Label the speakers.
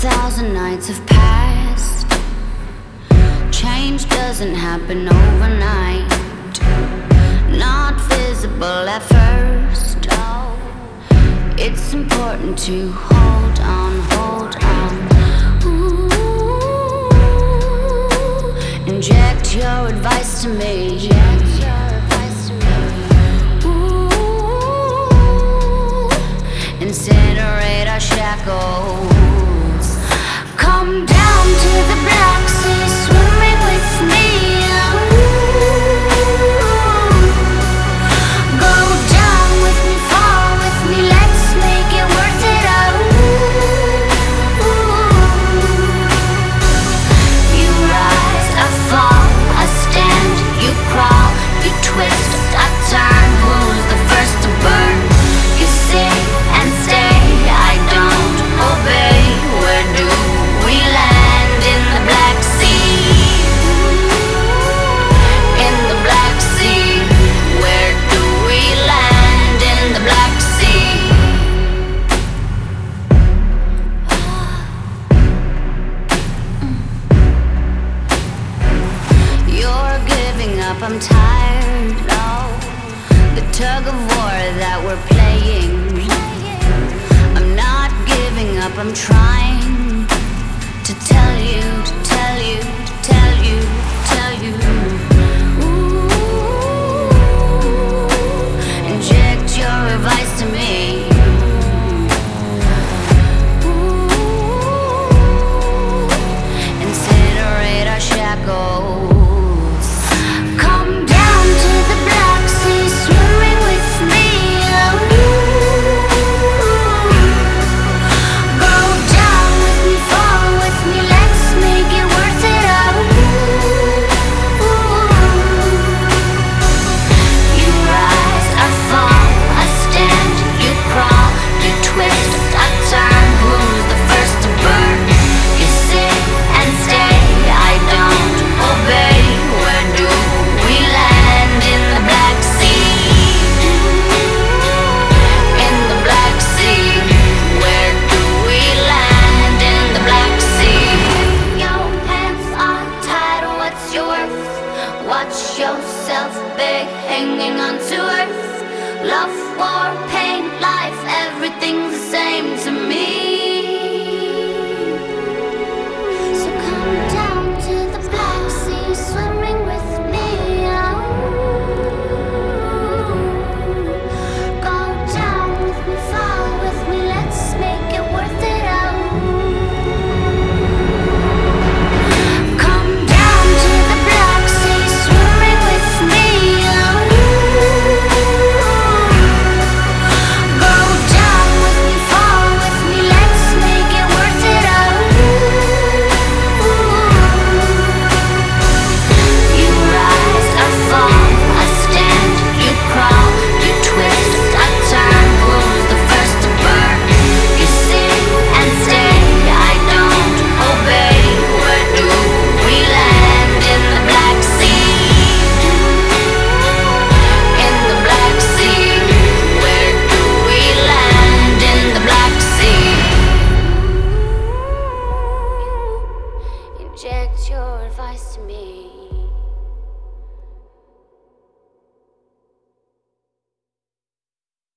Speaker 1: 1,000 nights have passed. Change doesn't happen overnight. Not visible at first. It's important to hold on, hold on. Ooh, inject your advice to me. Ooh, incinerate our shackles. Come down to the Black Sea, swimming with me. Go down with me, fall with me, let's make it worth it out. You rise, I fall, I stand, you crawl, you twist, I turn. Who's the first to burn? You sit and stay, I don't obey. Where do we land? In the Black Sea. In the Black Sea. Where do we land? In the Black Sea. You're giving up, I'm tired. No, the tug of war that we're playing. I'm not giving up, I'm trying to tell you, to tell you, to tell you, tell you. Ooh, inject your advice to me. Ooh, incinerate our shackles. Come down to the Black Sea, swimming with me. Go down with me, fall with me, let's make it worth it out. You rise, I fall, I stand, you crawl, you twist, I turn. Who's the first to burn? You sit and stay, I don't obey. Where do we land? In the Black Sea. In the Black Sea. Where do we land? In the Black Sea. Your hands are tied, what's your worth? Watch yourself big, hanging on to earth. Love, war, pain, life, everything's the same to me. So come down to the Black Sea, swimming with me. Go down with me, fall with me, let's make it worth it out. Come down to the Black Sea, swimming with me. Go down with me, fall with me, let's make it worth it out. You rise, I fall, I stand, you crawl, you twist, I turn. Who's the first to burn? You sit and stay, I don't obey. Where do we land? In the Black Sea. In the Black Sea. Where do we land? In the Black Sea. Inject your advice to me.